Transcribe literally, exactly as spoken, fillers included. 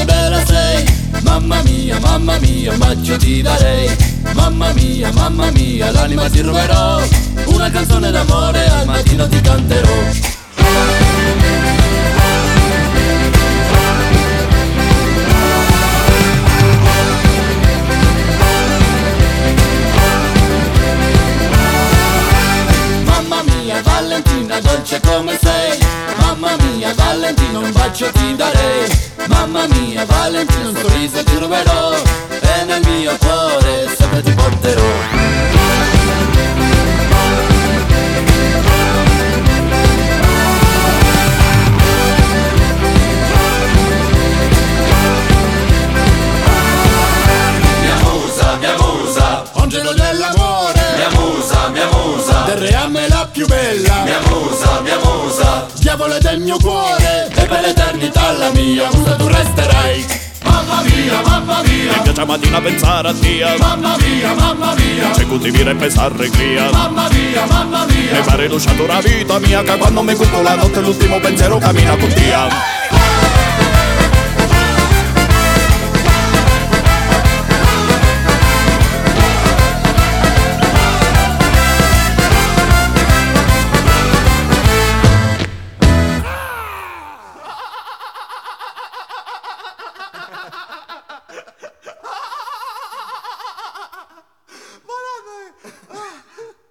che bella sei. Mamma mia, mamma mia, un bacio ti darei. Mamma mia, mamma mia, l'anima ti ruberò. Una canzone d'amore al mattino ti canterò. Mamma mia, Valentina, dolce come sei. Mamma mia, Valentina, un bacio ti darei. Mamma mia, Valentina, un sorriso ti ruberò. E nel mio cuore sempre ti porterò. Mia musa, mia musa, Angelo dell'amore, mia musa, mia musa, del re a me la più bella. mia musa, mia musa, Diavolo del mio cuore, e per l'eternità la mia musa tu resterai. Mamma mia, mamma mia, Mi piace mattina pensare a Dio, mamma mia, mamma mia, c'è coltivare e pensare reglia. mamma mia, mamma mia. E pare lasciato la vita mia, che quando mi culpo la notte l'ultimo pensiero cammina con Dio.